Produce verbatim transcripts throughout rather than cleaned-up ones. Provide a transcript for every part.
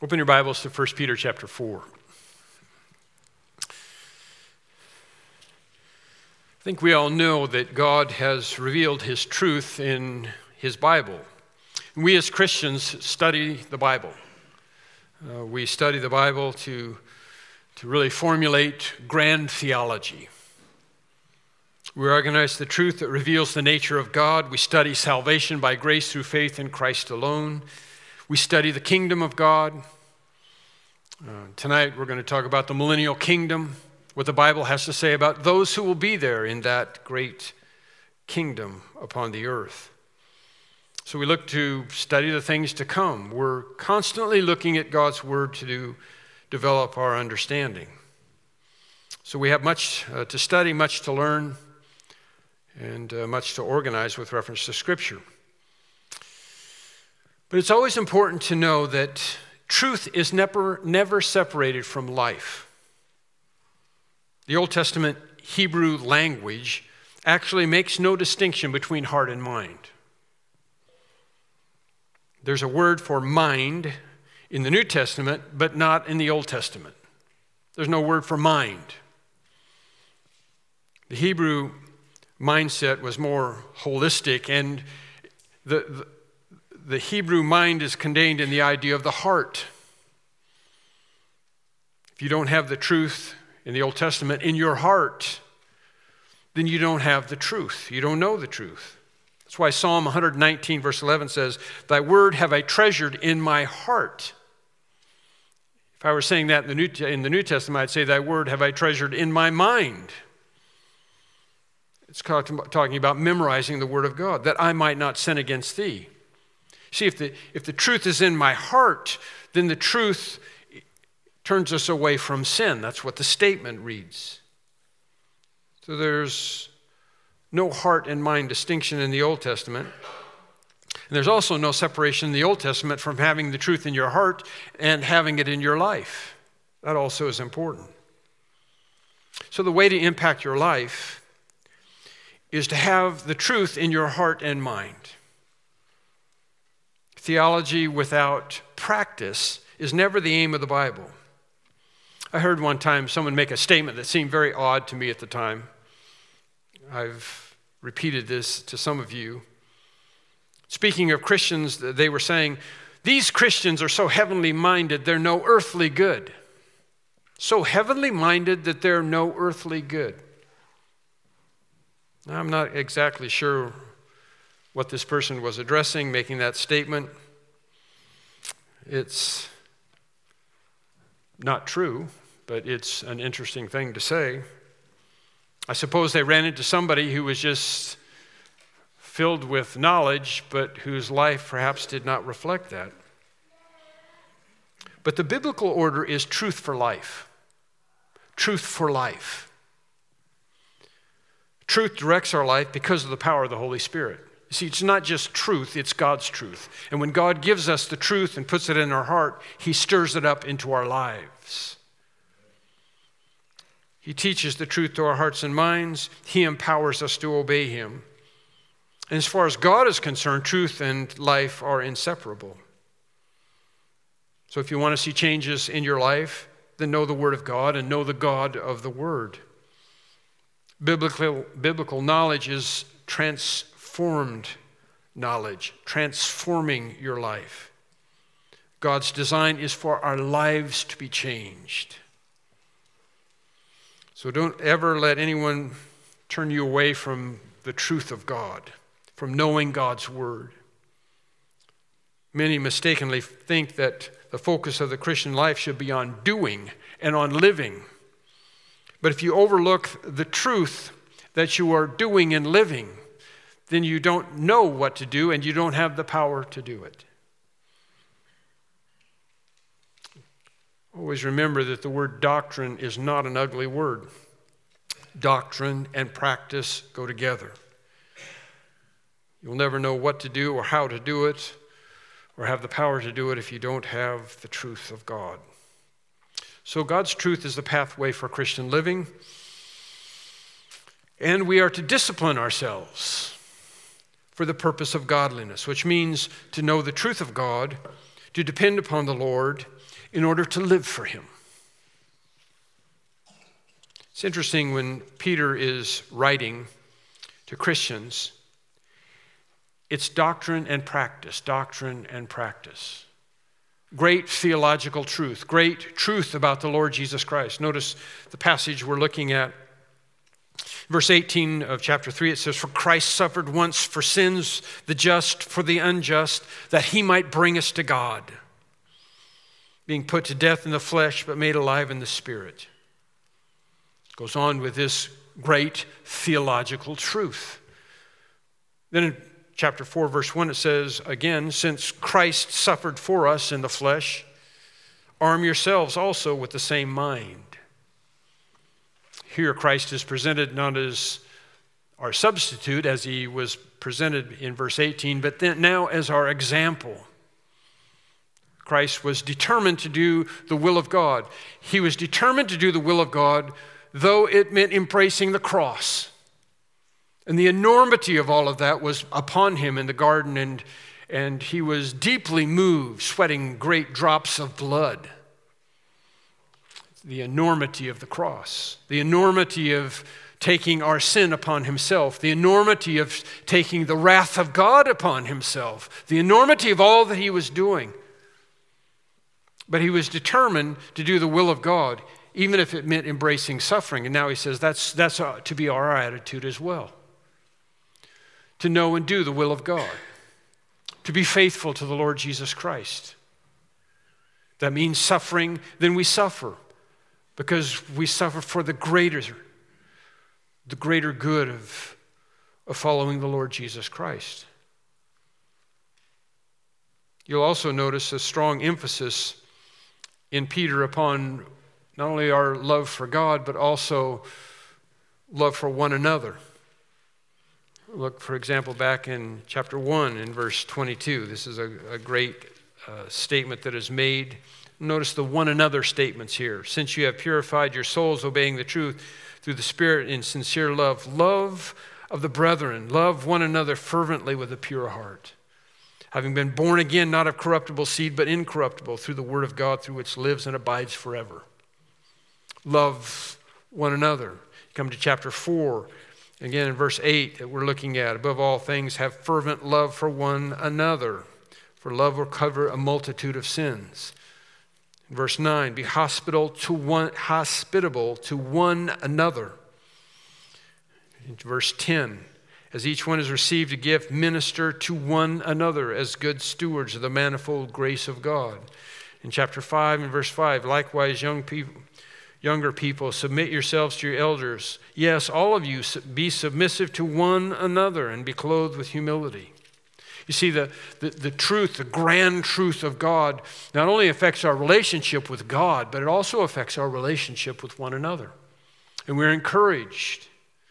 Open your Bibles to First Peter chapter four. I think we all know that God has revealed his truth in his Bible. We as Christians study the Bible. Uh, we study the Bible to, to really formulate grand theology. We recognize the truth that reveals the nature of God. We study salvation by grace through faith in Christ alone. We study the kingdom of God. Uh, tonight we're going to talk about the millennial kingdom, what the Bible has to say about those who will be there in that great kingdom upon the earth. So we look to study the things to come. We're constantly looking at God's word to do, develop our understanding. So we have much uh, to study, much to learn, and uh, much to organize with reference to Scripture. But it's always important to know that truth is never, never separated from life. The Old Testament Hebrew language actually makes no distinction between heart and mind. There's a word for mind in the New Testament, but not in the Old Testament. There's no word for mind. The Hebrew mindset was more holistic, and the, the The Hebrew mind is contained in the idea of the heart. If you don't have the truth in the Old Testament in your heart, then you don't have the truth. You don't know the truth. That's why Psalm one nineteen verse eleven says, "Thy word have I treasured in my heart." If I were saying that in the New, in the New Testament, I'd say, "Thy word have I treasured in my mind." It's talking about memorizing the word of God, that I might not sin against thee. See, if the, if the truth is in my heart, then the truth turns us away from sin. That's what the statement reads. So there's no heart and mind distinction in the Old Testament. And there's also no separation in the Old Testament from having the truth in your heart and having it in your life. That also is important. So the way to impact your life is to have the truth in your heart and mind. Theology without practice is never the aim of the Bible. I heard one time someone make a statement that seemed very odd to me at the time. I've repeated this to some of you. Speaking of Christians, they were saying, "These Christians are so heavenly minded, they're no earthly good." So heavenly minded that they're no earthly good. Now, I'm not exactly sure what this person was addressing, making that statement. It's not true, but it's an interesting thing to say. I suppose they ran into somebody who was just filled with knowledge, but whose life perhaps did not reflect that. But the biblical order is truth for life. Truth for life. Truth directs our life because of the power of the Holy Spirit. You see, it's not just truth, it's God's truth. And when God gives us the truth and puts it in our heart, he stirs it up into our lives. He teaches the truth to our hearts and minds. He empowers us to obey him. And as far as God is concerned, truth and life are inseparable. So if you want to see changes in your life, then know the Word of God and know the God of the Word. Biblical, biblical knowledge is transformed knowledge, transforming your life. God's design is for our lives to be changed. So don't ever let anyone turn you away from the truth of God, from knowing God's word. Many mistakenly think that the focus of the Christian life should be on doing and on living. But if you overlook the truth that you are doing and living, then you don't know what to do and you don't have the power to do it. Always remember that the word doctrine is not an ugly word. Doctrine and practice go together. You'll never know what to do or how to do it or have the power to do it if you don't have the truth of God. So God's truth is the pathway for Christian living, and we are to discipline ourselves for the purpose of godliness, which means to know the truth of God, to depend upon the Lord, in order to live for him. It's interesting when Peter is writing to Christians, it's doctrine and practice, doctrine and practice. Great theological truth, great truth about the Lord Jesus Christ. Notice the passage we're looking at. Verse eighteen of chapter three, it says, "For Christ suffered once for sins, the just for the unjust, that he might bring us to God, being put to death in the flesh, but made alive in the Spirit." It goes on with this great theological truth. Then in chapter four, verse one, it says, again, "Since Christ suffered for us in the flesh, arm yourselves also with the same mind." Here Christ is presented not as our substitute, as he was presented in verse eighteen, but then now as our example. Christ was determined to do the will of God. He was determined to do the will of God, though it meant embracing the cross. And the enormity of all of that was upon him in the garden, and, and he was deeply moved, sweating great drops of blood. The enormity of the cross, the enormity of taking our sin upon himself, the enormity of taking the wrath of God upon himself, the enormity of all that he was doing. But he was determined to do the will of God, even if it meant embracing suffering. And now he says that's, that's to be our attitude as well. To know and do the will of God. To be faithful to the Lord Jesus Christ. That means suffering, then we suffer. Because we suffer for the greater, the greater good of, of following the Lord Jesus Christ. You'll also notice a strong emphasis in Peter upon not only our love for God, but also love for one another. Look, for example, back in chapter one in verse twenty-two. This is a, a great uh, statement that is made. Notice the one another statements here. "Since you have purified your souls, obeying the truth through the Spirit in sincere love, love of the brethren, love one another fervently with a pure heart. Having been born again, not of corruptible seed, but incorruptible, through the word of God, through which lives and abides forever." Love one another. Come to chapter four. Again, in verse eight that we're looking at, "Above all things, have fervent love for one another, for love will cover a multitude of sins." In verse nine, "Be hospitable to one, hospitable to one another." In verse ten, "As each one has received a gift, minister to one another as good stewards of the manifold grace of God." In chapter five and verse five, "Likewise, young people, Younger people, submit yourselves to your elders. Yes, all of you be submissive to one another and be clothed with humility." You see, the, the, the truth, the grand truth of God not only affects our relationship with God, but it also affects our relationship with one another. And we're encouraged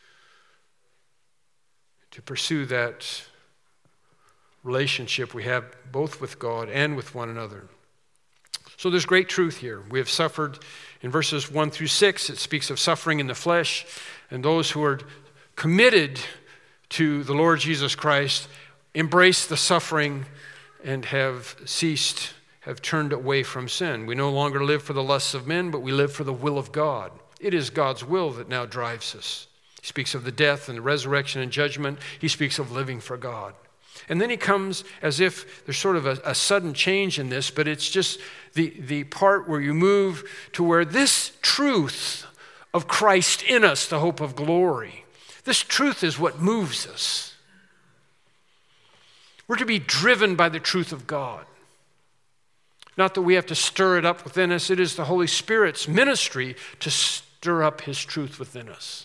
to pursue that relationship we have both with God and with one another. So there's great truth here. We have suffered. In verses one through six, it speaks of suffering in the flesh, and those who are committed to the Lord Jesus Christ embrace the suffering and have ceased, have turned away from sin. We no longer live for the lusts of men, but we live for the will of God. It is God's will that now drives us. He speaks of the death and the resurrection and judgment. He speaks of living for God. And then he comes as if there's sort of a, a sudden change in this, but it's just the, the part where you move to where this truth of Christ in us, the hope of glory, this truth is what moves us. We're to be driven by the truth of God. Not that we have to stir it up within us. It is the Holy Spirit's ministry to stir up his truth within us.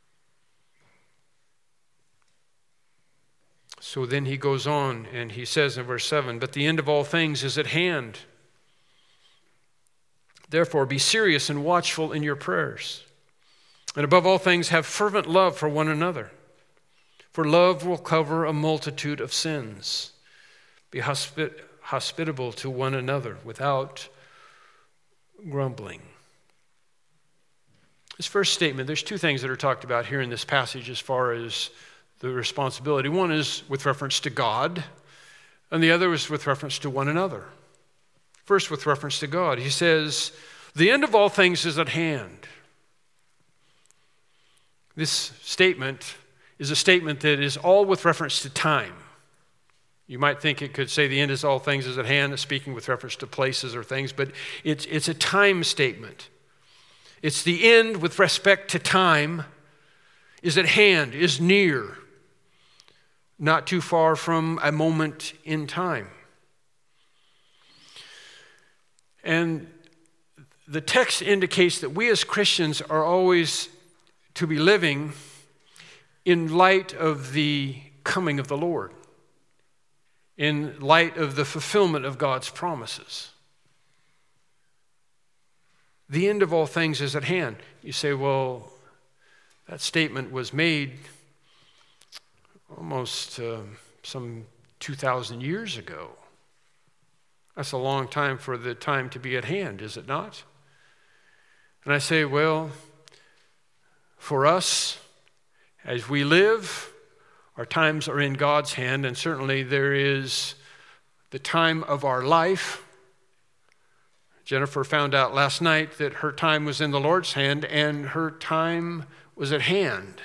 So then he goes on and he says in verse seven, "But the end of all things is at hand. Therefore, be serious and watchful in your prayers. And above all things, have fervent love for one another. For love will cover a multitude of sins. Be hospi- hospitable to one another without grumbling." This first statement, there's two things that are talked about here in this passage as far as the responsibility. One is with reference to God, and the other is with reference to one another. First, with reference to God, he says, the end of all things is at hand. This statement is a statement that is all with reference to time. You might think it could say the end is all things is at hand, speaking with reference to places or things, but it's, it's a time statement. It's the end with respect to time is at hand, is near, not too far from a moment in time. And the text indicates that we as Christians are always to be living in light of the coming of the Lord, in light of the fulfillment of God's promises. The end of all things is at hand. You say, well, that statement was made almost uh, some two thousand years ago. That's a long time for the time to be at hand, is it not? And I say, well, for us, as we live, our times are in God's hand, and certainly there is the time of our life. Jennifer found out last night that her time was in the Lord's hand, and her time was at hand.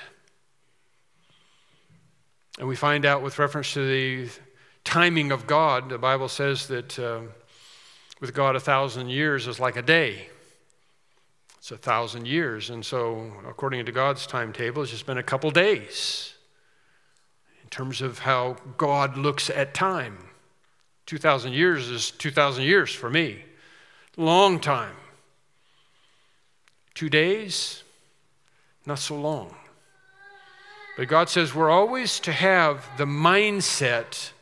And we find out with reference to the timing of God, the Bible says that uh, with God a thousand years is like a day. It's a thousand years. And so according to God's timetable, it's just been a couple days in terms of how God looks at time. two thousand years is two thousand years for me. Long time. Two days, not so long. But God says we're always to have the mindset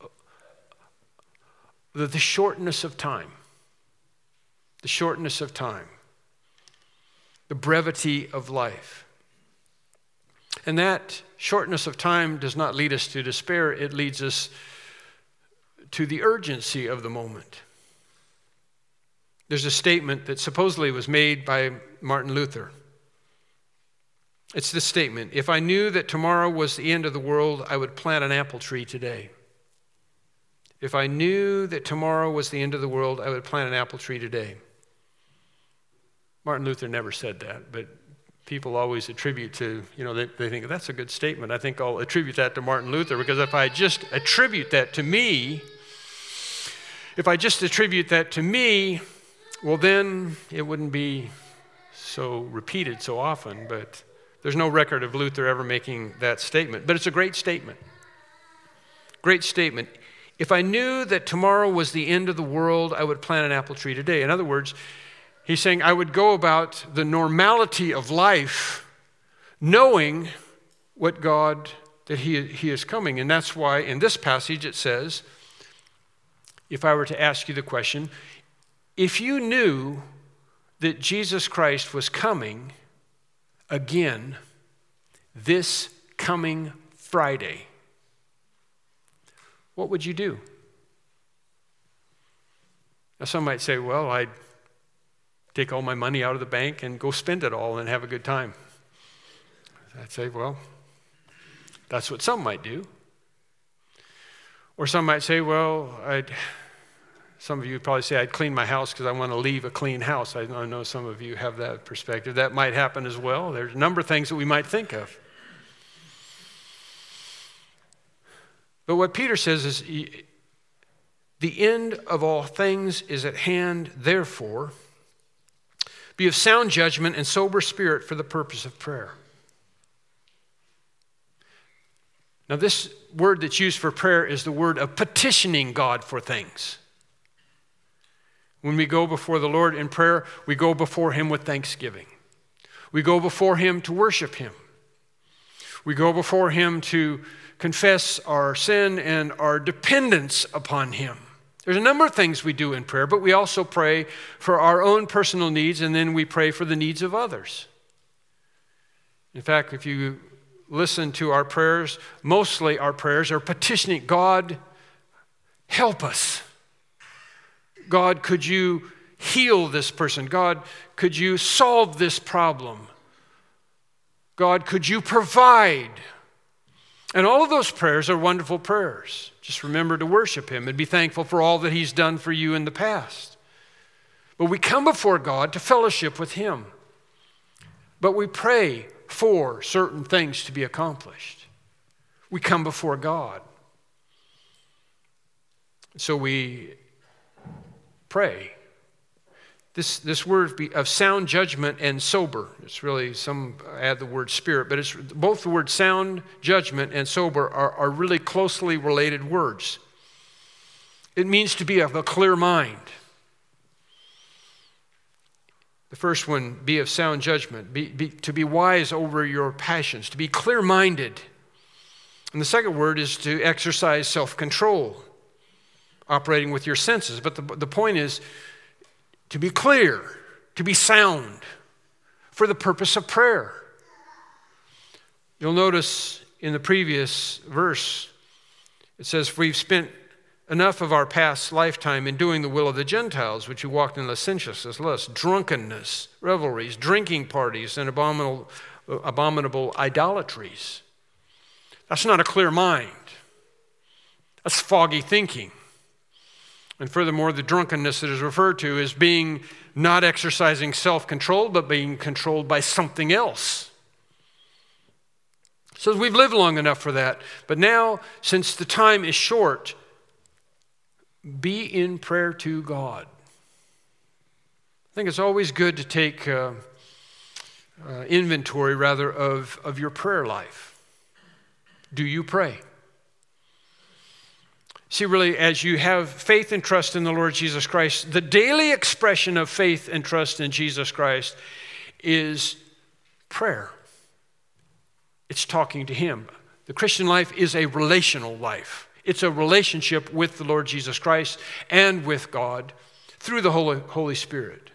that the shortness of time, the shortness of time, the brevity of life. And that shortness of time does not lead us to despair. It leads us to the urgency of the moment. There's a statement that supposedly was made by Martin Luther. It's this statement: if I knew that tomorrow was the end of the world, I would plant an apple tree today. If I knew that tomorrow was the end of the world, I would plant an apple tree today. Martin Luther never said that, but people always attribute to, you know, they, they think, that's a good statement. I think I'll attribute that to Martin Luther, because if I just attribute that to me, if I just attribute that to me, well, then it wouldn't be so repeated so often, but there's no record of Luther ever making that statement. But it's a great statement. Great statement. If I knew that tomorrow was the end of the world, I would plant an apple tree today. In other words, he's saying I would go about the normality of life knowing what God, that he, he is coming. And that's why in this passage it says, if I were to ask you the question, if you knew that Jesus Christ was coming again this coming Friday, what would you do? Now, some might say, well, I'd take all my money out of the bank and go spend it all and have a good time. I'd say, well, that's what some might do. Or some might say, well, I'd, some of you would probably say, I'd clean my house because I want to leave a clean house. I know some of you have that perspective. That might happen as well. There's a number of things that we might think of. But what Peter says is, the end of all things is at hand, therefore, be of sound judgment and sober spirit for the purpose of prayer. Now, this word that's used for prayer is the word of petitioning God for things. When we go before the Lord in prayer, we go before him with thanksgiving. We go before him to worship him. We go before him to confess our sin and our dependence upon him. There's a number of things we do in prayer, but we also pray for our own personal needs, and then we pray for the needs of others. In fact, if you listen to our prayers, mostly our prayers are petitioning God, help us. God, could you heal this person? God, could you solve this problem? God, could you provide? And all of those prayers are wonderful prayers. Just remember to worship him and be thankful for all that he's done for you in the past. But we come before God to fellowship with him. But we pray for certain things to be accomplished. We come before God. So we pray. This, this word of sound judgment and sober, it's really, some add the word spirit, but it's both the word sound judgment and sober are, are really closely related words. It means to be of a clear mind. The first one, be of sound judgment, be, be, to be wise over your passions, to be clear-minded. And the second word is to exercise self-control, operating with your senses. But the, the point is to be clear, to be sound, for the purpose of prayer. You'll notice in the previous verse, it says, we've spent enough of our past lifetime in doing the will of the Gentiles, which you walked in licentiousness, lust, drunkenness, revelries, drinking parties, and abominable, abominable idolatries. That's not a clear mind. That's foggy thinking. And furthermore, the drunkenness that is referred to is being not exercising self-control, but being controlled by something else. So we've lived long enough for that. But now, since the time is short, be in prayer to God. I think it's always good to take uh, uh, inventory, rather, of, of your prayer life. Do you pray? See, really, as you have faith and trust in the Lord Jesus Christ, the daily expression of faith and trust in Jesus Christ is prayer. It's talking to him. The Christian life is a relational life. It's a relationship with the Lord Jesus Christ and with God through the Holy, Holy Spirit.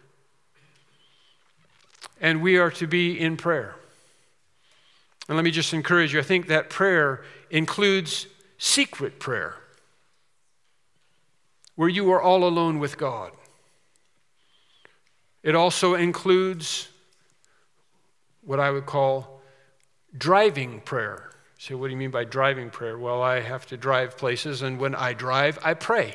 And we are to be in prayer. And let me just encourage you, I think that prayer includes secret prayer, where you are all alone with God. It also includes what I would call driving prayer. So what do you mean by driving prayer? Well, I have to drive places, and when I drive, I pray.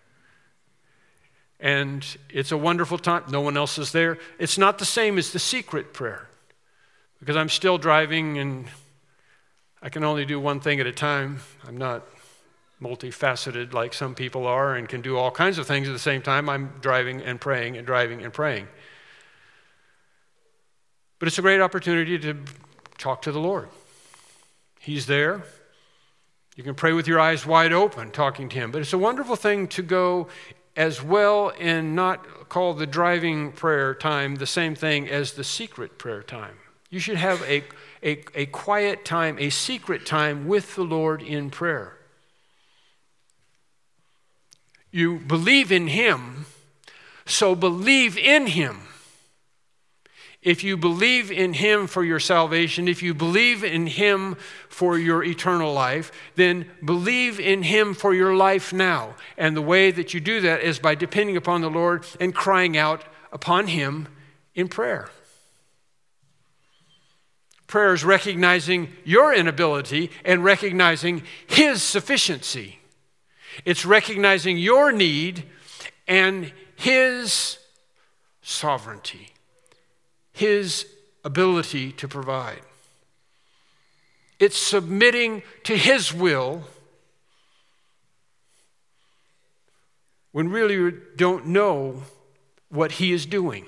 And it's a wonderful time. No one else is there. It's not the same as the secret prayer, because I'm still driving, and I can only do one thing at a time. I'm not multifaceted like some people are and can do all kinds of things at the same time. I'm driving and praying and driving and praying. But it's a great opportunity to talk to the Lord. He's there. You can pray with your eyes wide open, talking to him. But it's a wonderful thing to go as well and not call the driving prayer time the same thing as the secret prayer time. You should have a, a, a quiet time, a secret time with the Lord in prayer. You believe in him, so believe in him. If you believe in him for your salvation, if you believe in him for your eternal life, then believe in him for your life now. And the way that you do that is by depending upon the Lord and crying out upon him in prayer. Prayer is recognizing your inability and recognizing his sufficiency. It's recognizing your need and his sovereignty, his ability to provide. It's submitting to his will when really we don't know what he is doing.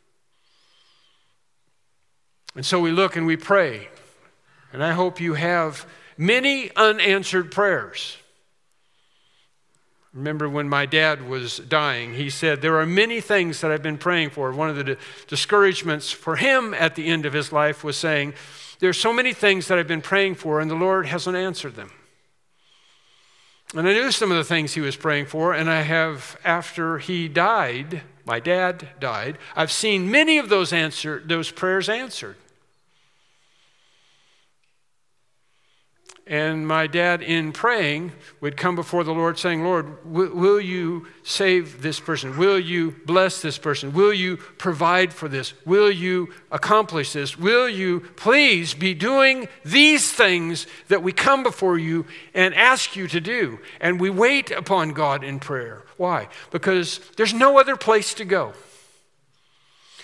And so we look and we pray. And I hope you have many unanswered prayers. Remember when my dad was dying, he said, there are many things that I've been praying for. One of the di- discouragements for him at the end of his life was saying, there's so many things that I've been praying for and the Lord hasn't answered them. And I knew some of the things he was praying for, and I have, after he died, my dad died, I've seen many of those answer, those prayers answered. And my dad, in praying, would come before the Lord saying, Lord, w- will you save this person? Will you bless this person? Will you provide for this? Will you accomplish this? Will you please be doing these things that we come before you and ask you to do? And we wait upon God in prayer. Why? Because there's no other place to go.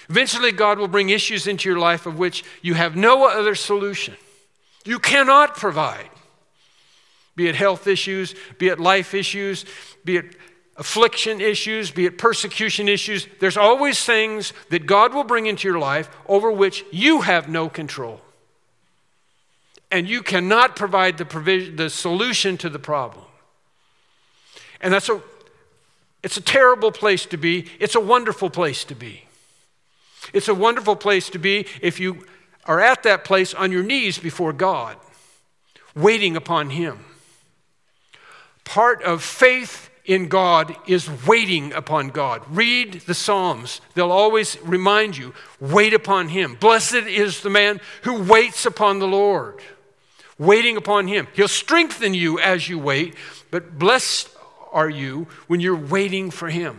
Eventually, God will bring issues into your life of which you have no other solution. You cannot provide. Be it health issues, be it life issues, be it affliction issues, be it persecution issues. There's always things that God will bring into your life over which you have no control. And you cannot provide the provision, the solution to the problem. And that's a, it's a terrible place to be. It's a wonderful place to be. It's a wonderful place to be if you are at that place on your knees before God, waiting upon Him. Part of faith in God is waiting upon God. Read the Psalms. They'll always remind you, wait upon Him. Blessed is the man who waits upon the Lord. Waiting upon Him. He'll strengthen you as you wait, but blessed are you when you're waiting for Him.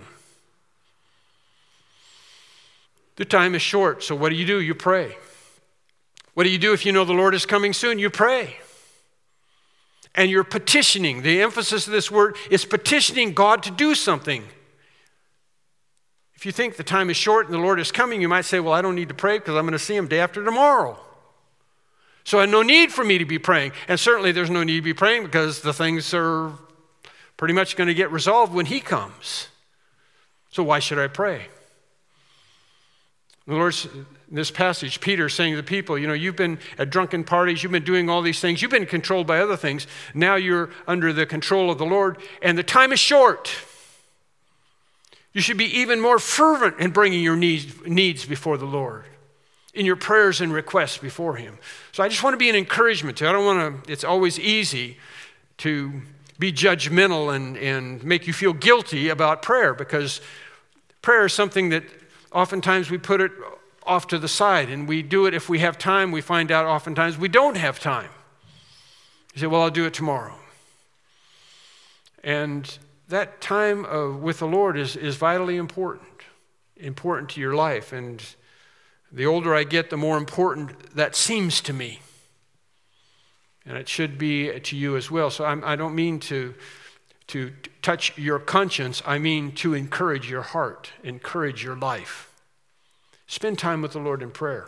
The time is short, so what do you do? You pray. What do you do if you know the Lord is coming soon? You pray. And you're petitioning. The emphasis of this word is petitioning God to do something. If you think the time is short and the Lord is coming, you might say, well, I don't need to pray because I'm going to see Him day after tomorrow. So I have no need for me to be praying. And certainly there's no need to be praying because the things are pretty much going to get resolved when He comes. So why should I pray? The Lord's, in this passage, Peter is saying to the people, you know, you've been at drunken parties, you've been doing all these things, you've been controlled by other things. Now you're under the control of the Lord, and the time is short. You should be even more fervent in bringing your needs, needs before the Lord, in your prayers and requests before Him. So I just want to be an encouragement to you. I don't want to, it's always easy to be judgmental and, and make you feel guilty about prayer, because prayer is something that oftentimes we put it off to the side, and we do it if we have time. We find out oftentimes we don't have time. You say, well, I'll do it tomorrow. And that time uh, with the Lord is, is vitally important, important to your life. And the older I get, the more important that seems to me. And it should be to you as well. So I'm, I don't mean to, to touch your conscience. I mean to encourage your heart, encourage your life. Spend time with the Lord in prayer.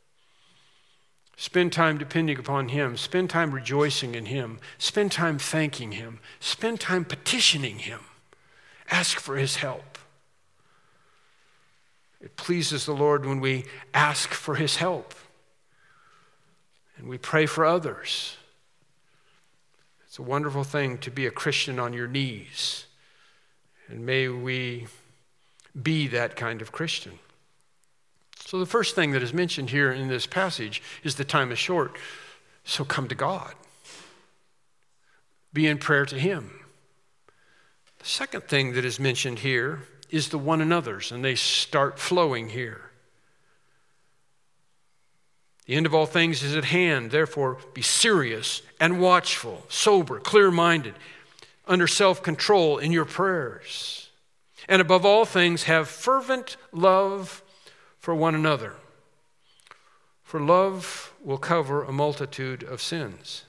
Spend time depending upon Him. Spend time rejoicing in Him. Spend time thanking Him. Spend time petitioning Him. Ask for His help. It pleases the Lord when we ask for His help. And we pray for others. It's a wonderful thing to be a Christian on your knees. And may we be that kind of Christian. So the first thing that is mentioned here in this passage is the time is short. So come to God. Be in prayer to Him. The second thing that is mentioned here is the one another's, and they start flowing here. The end of all things is at hand. Therefore, be serious and watchful, sober, clear-minded, under self-control in your prayers. And above all things, have fervent love for one another. For love will cover a multitude of sins.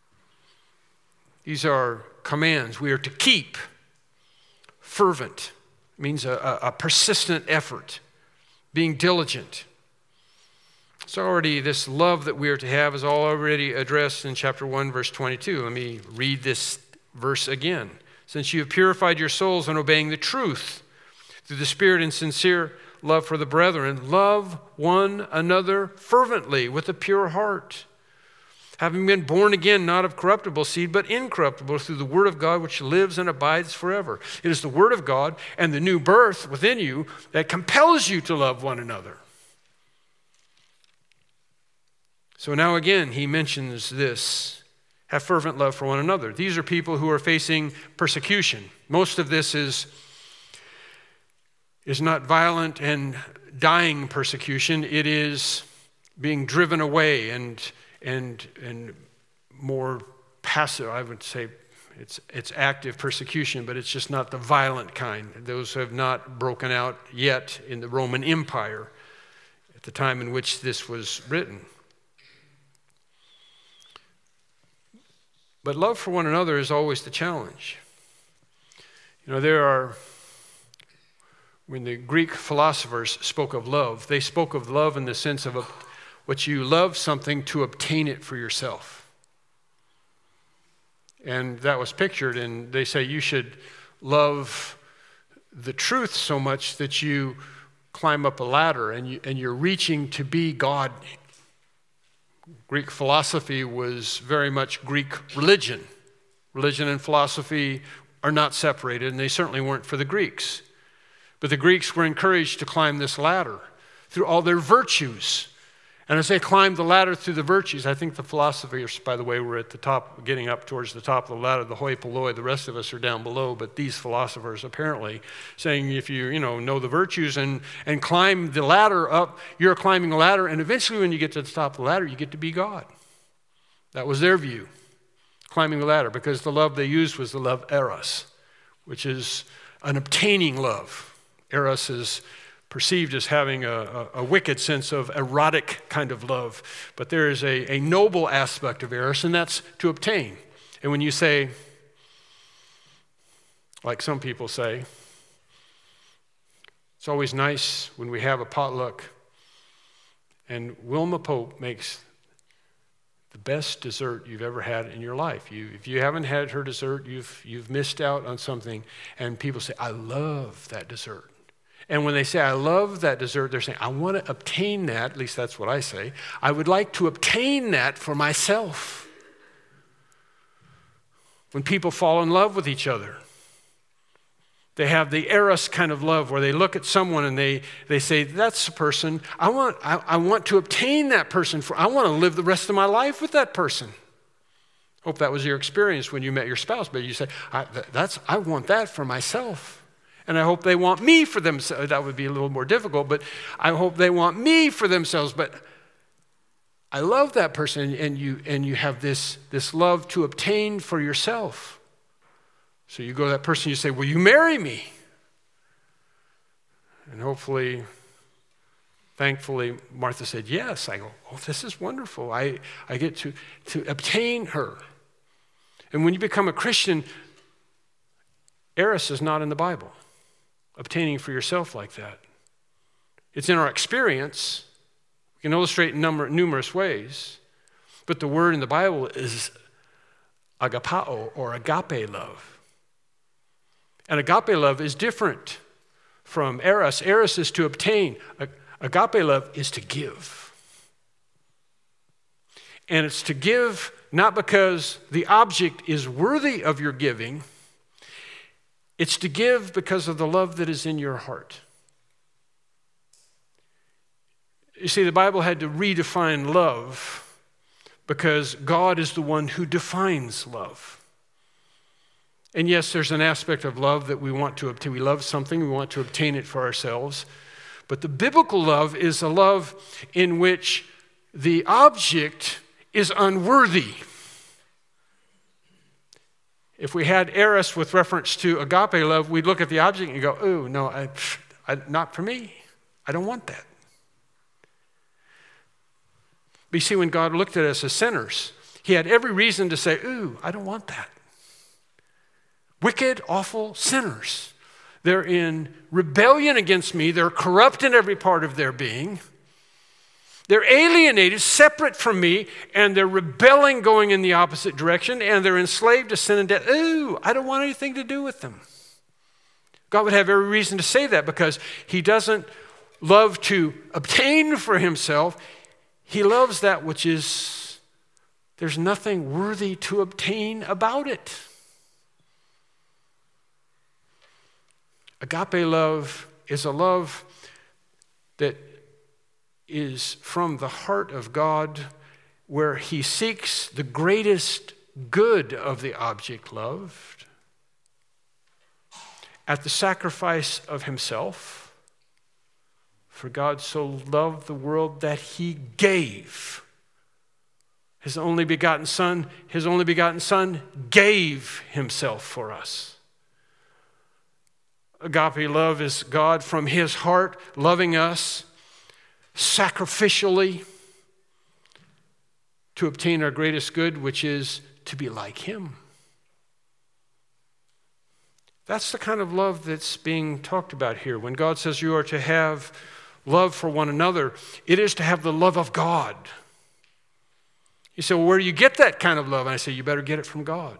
These are commands. We are to keep. Fervent means a, a persistent effort, being diligent. It's already, this love that we are to have is already addressed in chapter one, verse twenty-two. Let me read this verse again. Since you have purified your souls in obeying the truth through the Spirit and sincere love for the brethren, love one another fervently with a pure heart, having been born again, not of corruptible seed, but incorruptible, through the word of God which lives and abides forever. It is the word of God and the new birth within you that compels you to love one another. So now again, he mentions this, have fervent love for one another. These are people who are facing persecution. Most of this is, is not violent and dying persecution. It is being driven away and, and, and more passive, I would say. It's, it's active persecution, but it's just not the violent kind. Those have not broken out yet in the Roman Empire at the time in which this was written. But love for one another is always the challenge. You know, there are, when the Greek philosophers spoke of love, they spoke of love in the sense of a, what you love something to obtain it for yourself. And that was pictured, and they say you should love the truth so much that you climb up a ladder and, you, and you're reaching to be God. Greek philosophy was very much Greek religion. Religion and philosophy are not separated, and they certainly weren't for the Greeks. But the Greeks were encouraged to climb this ladder through all their virtues. And as they climbed the ladder through the virtues, I think the philosophers, by the way, were at the top, getting up towards the top of the ladder, the hoi polloi. The rest of us are down below, but these philosophers apparently saying if you, you know, know the virtues and, and climb the ladder up, you're climbing a ladder, and eventually when you get to the top of the ladder, you get to be God. That was their view, climbing the ladder, because the love they used was the love eros, which is an obtaining love. Eros is perceived as having a, a, a wicked sense of erotic kind of love. But there is a, a noble aspect of eros, and that's to obtain. And when you say, like some people say, it's always nice when we have a potluck and Wilma Pope makes the best dessert you've ever had in your life. You, if you haven't had her dessert, you've, you've missed out on something. And people say, I love that dessert. And when they say, I love that dessert, they're saying, I want to obtain that. At least that's what I say. I would like to obtain that for myself. When people fall in love with each other, they have the eros kind of love where they look at someone and they, they say, that's the person. I want, I, I want to obtain that person. For I want to live the rest of my life with that person. Hope that was your experience when you met your spouse. But you say, I, that's, I want that for myself. And I hope they want me for themselves. That would be a little more difficult, but I hope they want me for themselves. But I love that person, and you and you have this, this love to obtain for yourself. So you go to that person, you say, will you marry me? And hopefully, thankfully, Martha said, yes. I go, oh, this is wonderful. I, I get to, to obtain her. And when you become a Christian, eros is not in the Bible. Obtaining for yourself like that. It's in our experience. We can illustrate in number, numerous ways. But the word in the Bible is agapao, or agape love. And agape love is different from eros. Eros is to obtain. Agape love is to give. And it's to give not because the object is worthy of your giving. It's to give because of the love that is in your heart. You see, the Bible had to redefine love because God is the one who defines love. And yes, there's an aspect of love that we want to obtain. We love something, we want to obtain it for ourselves. But the biblical love is a love in which the object is unworthy. If we had eros with reference to agape love, we'd look at the object and go, oh, no, I, I, not for me. I don't want that. But you see, when God looked at us as sinners, he had every reason to say, ooh, I don't want that. Wicked, awful sinners. They're in rebellion against me. They're corrupt in every part of their being. They're alienated, separate from me, and they're rebelling, going in the opposite direction, and they're enslaved to sin and death. Ooh, I don't want anything to do with them. God would have every reason to say that because he doesn't love to obtain for himself. He loves that which is, there's nothing worthy to obtain about it. Agape love is a love that is from the heart of God, where he seeks the greatest good of the object loved at the sacrifice of himself. For God so loved the world that he gave his only begotten Son. His only begotten Son gave himself for us. Agape love is God from his heart loving us sacrificially to obtain our greatest good, which is to be like him. That's the kind of love that's being talked about here. When God says you are to have love for one another, it is to have the love of God. You say, well, where do you get that kind of love? And I say, you better get it from God.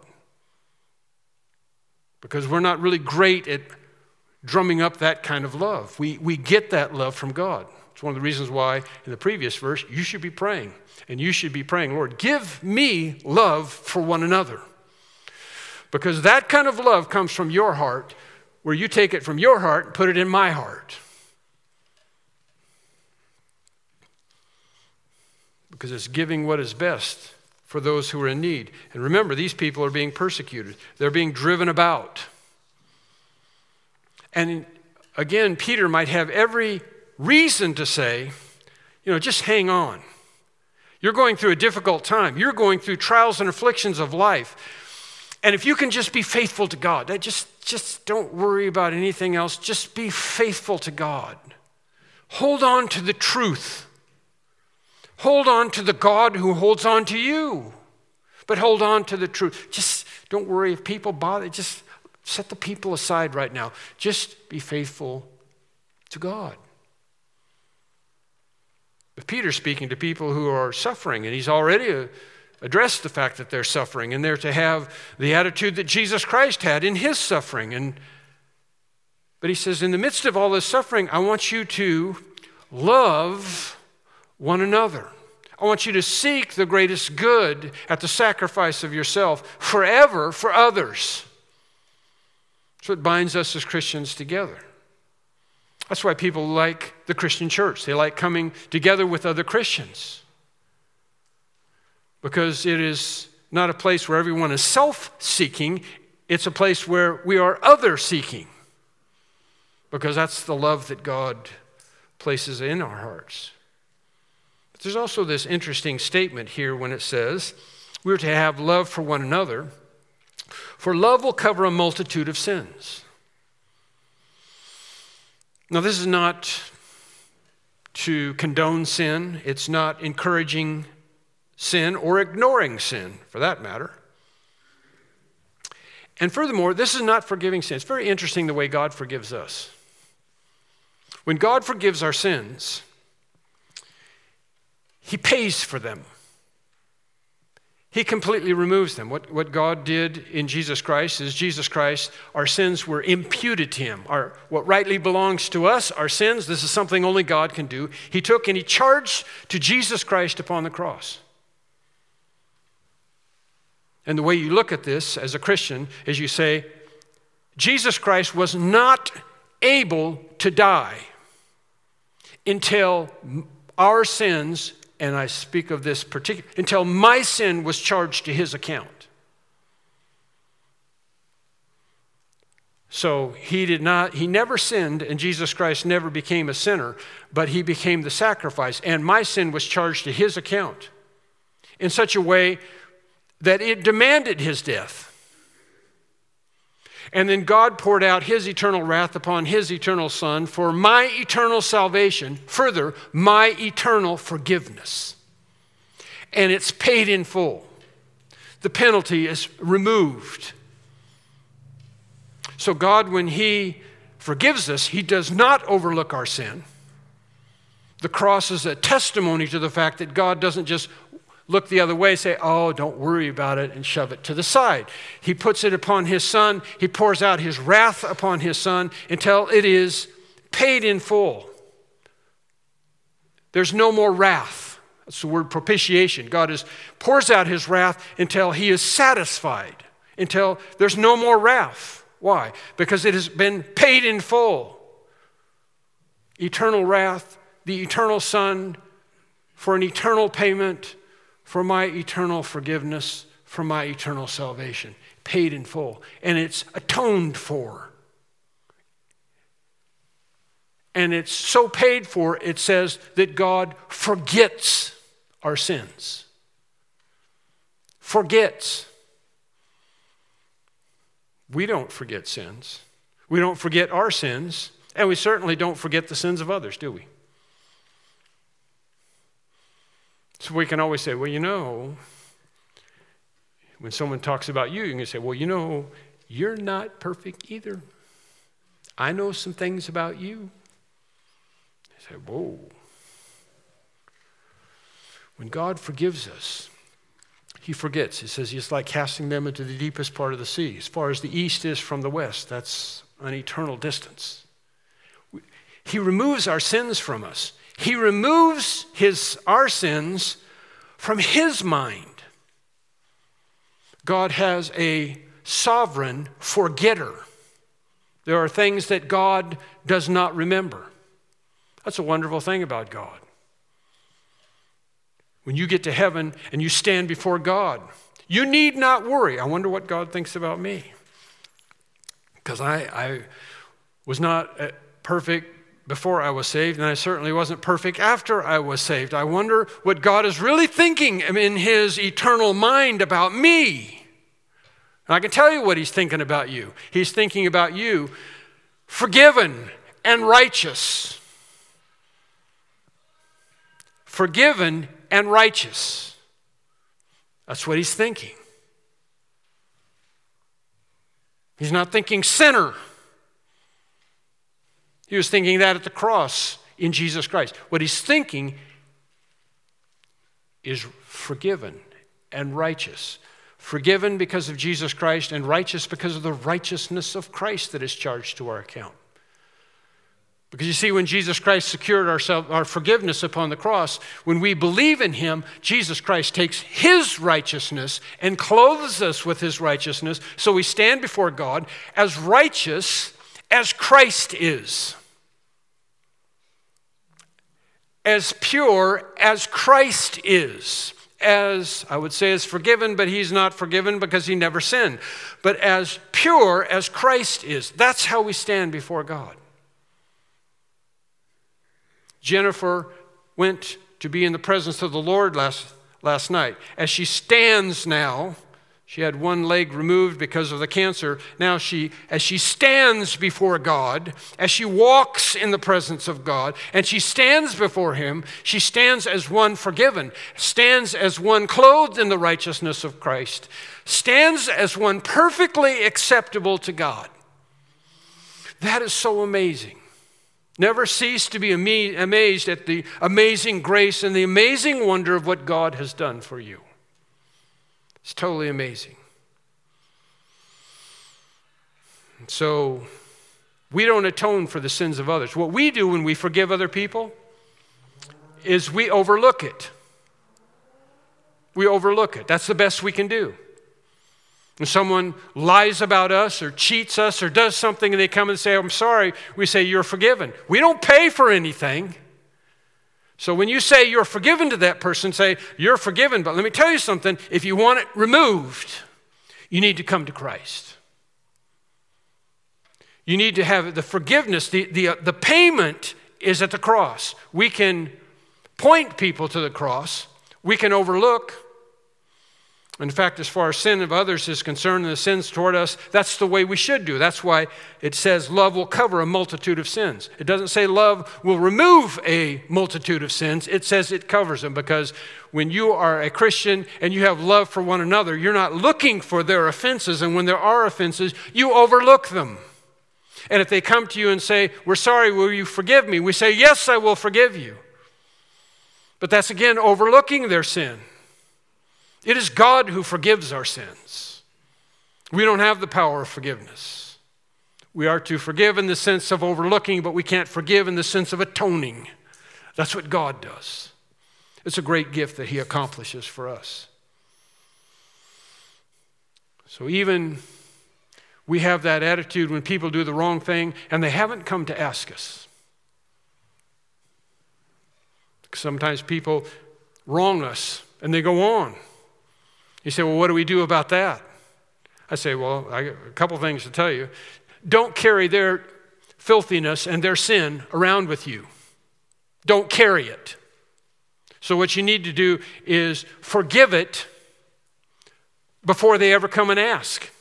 Because we're not really great at drumming up that kind of love. We, we get that love from God. It's one of the reasons why in the previous verse, you should be praying. And you should be praying, Lord, give me love for one another. Because that kind of love comes from your heart, where you take it from your heart and put it in my heart. Because it's giving what is best for those who are in need. And remember, these people are being persecuted. They're being driven about. And again, Peter might have every reason to say, you know, just hang on. You're going through a difficult time. You're going through trials and afflictions of life. And if you can just be faithful to God, that just, just don't worry about anything else. Just be faithful to God. Hold on to the truth. Hold on to the God who holds on to you. But hold on to the truth. Just don't worry if people bother. Just set the people aside right now. Just be faithful to God. But Peter's speaking to people who are suffering, and he's already a, addressed the fact that they're suffering, and they're to have the attitude that Jesus Christ had in his suffering. And but he says, in the midst of all this suffering, I want you to love one another. I want you to seek the greatest good at the sacrifice of yourself forever for others. That's what binds us as Christians together. That's why people like the Christian church. They like coming together with other Christians. Because it is not a place where everyone is self-seeking. It's a place where we are other-seeking. Because that's the love that God places in our hearts. But there's also this interesting statement here when it says, we're to have love for one another, for love will cover a multitude of sins. Now, this is not to condone sin. It's not encouraging sin or ignoring sin, for that matter. And furthermore, this is not forgiving sin. It's very interesting the way God forgives us. When God forgives our sins, he pays for them. He completely removes them. What, what God did in Jesus Christ is Jesus Christ, our sins were imputed to him. Our, what rightly belongs to us, our sins, this is something only God can do. He took and he charged to Jesus Christ upon the cross. And the way you look at this as a Christian is you say, Jesus Christ was not able to die until our sins, and I speak of this particular, until my sin was charged to his account. So he did not, he never sinned, and Jesus Christ never became a sinner, but he became the sacrifice, and my sin was charged to his account in such a way that it demanded his death. And then God poured out his eternal wrath upon his eternal Son for my eternal salvation, further, my eternal forgiveness. And it's paid in full. The penalty is removed. So God, when he forgives us, he does not overlook our sin. The cross is a testimony to the fact that God doesn't just look the other way, say, oh, don't worry about it, and shove it to the side. He puts it upon his Son. He pours out his wrath upon his Son until it is paid in full. There's no more wrath. That's the word propitiation. God is, pours out his wrath until he is satisfied, until there's no more wrath. Why? Because it has been paid in full. Eternal wrath, the eternal Son, for an eternal payment, for my eternal forgiveness, for my eternal salvation. Paid in full. And it's atoned for. And it's so paid for, it says that God forgets our sins. Forgets. We don't forget sins. We don't forget our sins. And we certainly don't forget the sins of others, do we? So we can always say, well, you know, when someone talks about you, you can say, well, you know, you're not perfect either. I know some things about you. I say, whoa. When God forgives us, he forgets. He says it's like casting them into the deepest part of the sea. As far as the east is from the west, that's an eternal distance. He removes our sins from us. He removes his, our sins from his mind. God has a sovereign forgetter. There are things that God does not remember. That's a wonderful thing about God. When you get to heaven and you stand before God, you need not worry. I wonder what God thinks about me. Because I, I was not perfect before I was saved, and I certainly wasn't perfect after I was saved. I wonder what God is really thinking in his eternal mind about me. And I can tell you what he's thinking about you. He's thinking about you forgiven and righteous. Forgiven and righteous. That's what he's thinking. He's not thinking sinner. He was thinking that at the cross in Jesus Christ. What he's thinking is forgiven and righteous. Forgiven because of Jesus Christ and righteous because of the righteousness of Christ that is charged to our account. Because you see, when Jesus Christ secured our, our forgiveness upon the cross, when we believe in him, Jesus Christ takes his righteousness and clothes us with his righteousness, so we stand before God as righteous as Christ is. As pure as Christ is. As, I would say, as forgiven, but he's not forgiven because he never sinned. But as pure as Christ is. That's how we stand before God. Jennifer went to be in the presence of the Lord last, last night. As she stands now, she had one leg removed because of the cancer. Now she, as she stands before God, as she walks in the presence of God, and she stands before him, she stands as one forgiven, stands as one clothed in the righteousness of Christ, stands as one perfectly acceptable to God. That is so amazing. Never cease to be amazed at the amazing grace and the amazing wonder of what God has done for you. It's totally amazing. And so, we don't atone for the sins of others. What we do when we forgive other people is we overlook it. We overlook it. That's the best we can do. When someone lies about us or cheats us or does something and they come and say, I'm sorry, we say, you're forgiven. We don't pay for anything. So when you say you're forgiven to that person, say, you're forgiven. But let me tell you something. If you want it removed, you need to come to Christ. You need to have the forgiveness. The, the, the payment is at the cross. We can point people to the cross. We can overlook. In fact, as far as sin of others is concerned and the sins toward us, that's the way we should do. That's why it says love will cover a multitude of sins. It doesn't say love will remove a multitude of sins. It says it covers them, because when you are a Christian and you have love for one another, you're not looking for their offenses. And when there are offenses, you overlook them. And if they come to you and say, we're sorry, will you forgive me? We say, yes, I will forgive you. But that's again overlooking their sin. It is God who forgives our sins. We don't have the power of forgiveness. We are to forgive in the sense of overlooking, but we can't forgive in the sense of atoning. That's what God does. It's a great gift that he accomplishes for us. So even we have that attitude when people do the wrong thing and they haven't come to ask us. Sometimes people wrong us and they go on. You say, well, what do we do about that? I say, well, I got a couple things to tell you. Don't carry their filthiness and their sin around with you. Don't carry it. So what you need to do is forgive it before they ever come and ask.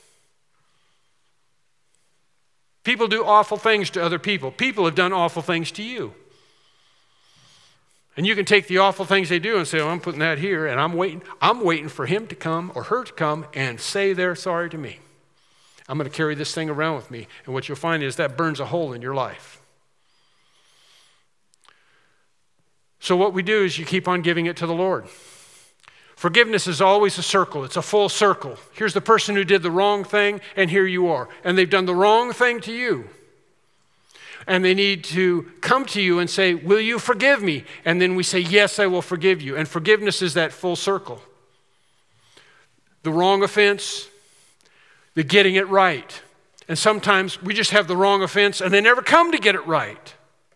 People do awful things to other people. People have done awful things to you. And you can take the awful things they do and say, oh, I'm putting that here, and I'm waiting. I'm waiting for him to come or her to come and say they're sorry to me. I'm going to carry this thing around with me. And what you'll find is that burns a hole in your life. So what we do is you keep on giving it to the Lord. Forgiveness is always a circle. It's a full circle. Here's the person who did the wrong thing, and here you are. And they've done the wrong thing to you. And they need to come to you and say, will you forgive me? And then we say, yes, I will forgive you. And forgiveness is that full circle. The wrong offense, the getting it right. And sometimes we just have the wrong offense and they never come to get it right.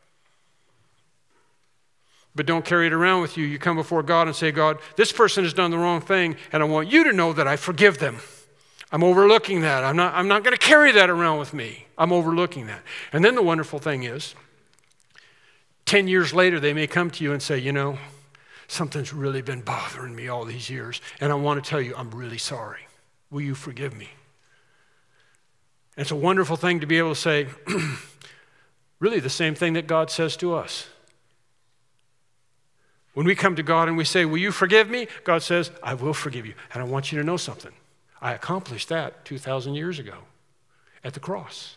But don't carry it around with you. You come before God and say, God, this person has done the wrong thing, and I want you to know that I forgive them. I'm overlooking that. I'm not, I'm not going to carry that around with me. I'm overlooking that. And then the wonderful thing is, ten years later, they may come to you and say, you know, something's really been bothering me all these years, and I want to tell you I'm really sorry. Will you forgive me? And it's a wonderful thing to be able to say, really the same thing that God says to us. When we come to God and we say, will you forgive me? God says, I will forgive you. And I want you to know something. I accomplished that two thousand years ago at the cross.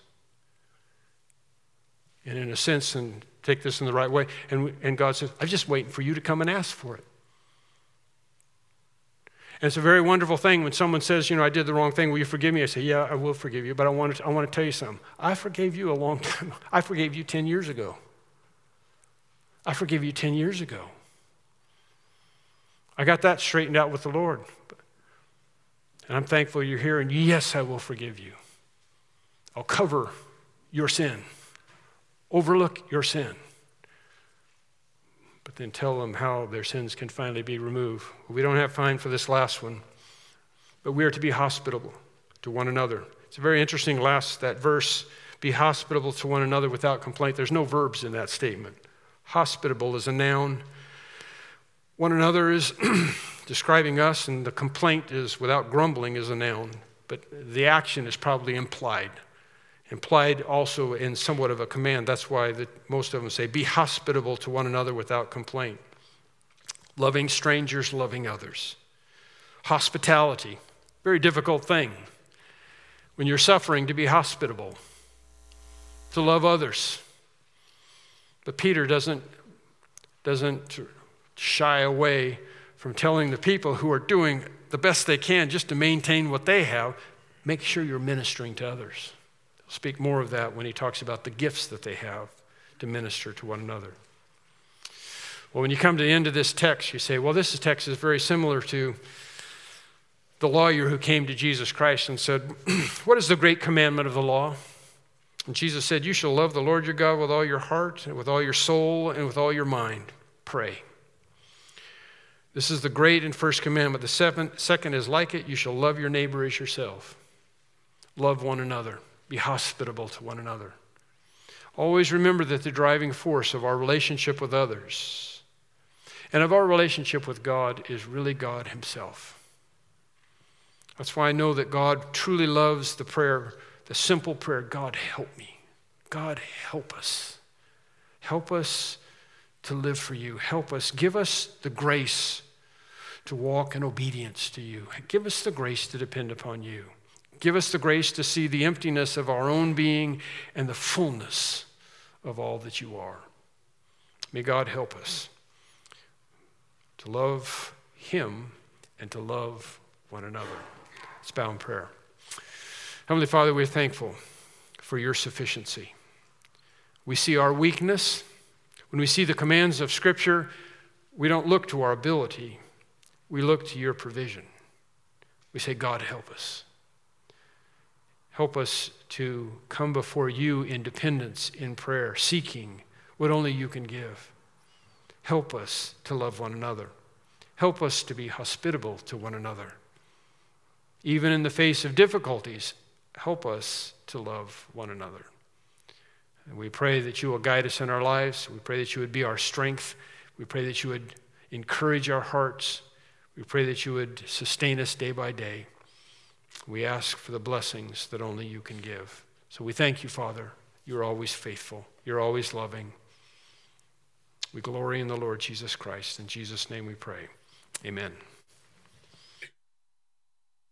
And in a sense, and take this in the right way, and, and God says, I'm just waiting for you to come and ask for it. And it's a very wonderful thing when someone says, you know, I did the wrong thing, will you forgive me? I say, yeah, I will forgive you, but I want to, I want to tell you something. I forgave you a long time. I forgave you ten years ago. I forgave you ten years ago. I got that straightened out with the Lord. And I'm thankful you're here, and yes, I will forgive you. I'll cover your sin, overlook your sin, but then tell them how their sins can finally be removed. We don't have time for this last one, but we are to be hospitable to one another. It's a very interesting last, that verse, be hospitable to one another without complaint. There's no verbs in that statement. Hospitable is a noun. One another is describing us, and the complaint is without grumbling is a noun, but the action is probably implied. Implied also in somewhat of a command. That's why the, most of them say, be hospitable to one another without complaint. Loving strangers, loving others. Hospitality, very difficult thing. When you're suffering, to be hospitable, to love others. But Peter doesn't, doesn't shy away from telling the people who are doing the best they can just to maintain what they have, make sure you're ministering to others. He'll speak more of that when he talks about the gifts that they have to minister to one another. Well, when you come to the end of this text, you say, well, this text is very similar to the lawyer who came to Jesus Christ and said, what is the great commandment of the law? And Jesus said, you shall love the Lord your God with all your heart and with all your soul and with all your mind. Pray. This is the great and first commandment. The seventh, second is like it. You shall love your neighbor as yourself. Love one another. Be hospitable to one another. Always remember that the driving force of our relationship with others and of our relationship with God is really God himself. That's why I know that God truly loves the prayer, the simple prayer, God help me. God help us. Help us to live for you. Help us. Give us the grace to walk in obedience to you. Give us the grace to depend upon you. Give us the grace to see the emptiness of our own being and the fullness of all that you are. May God help us to love him and to love one another. Let's bow in prayer. Heavenly Father, we're thankful for your sufficiency. We see our weakness. When we see the commands of Scripture, we don't look to our ability. We look to your provision. We say, God, help us. Help us to come before you in dependence, in prayer, seeking what only you can give. Help us to love one another. Help us to be hospitable to one another. Even in the face of difficulties, help us to love one another. And we pray that you will guide us in our lives. We pray that you would be our strength. We pray that you would encourage our hearts. We pray that you would sustain us day by day. We ask for the blessings that only you can give. So we thank you, Father. You're always faithful. You're always loving. We glory in the Lord Jesus Christ. In Jesus' name we pray. Amen.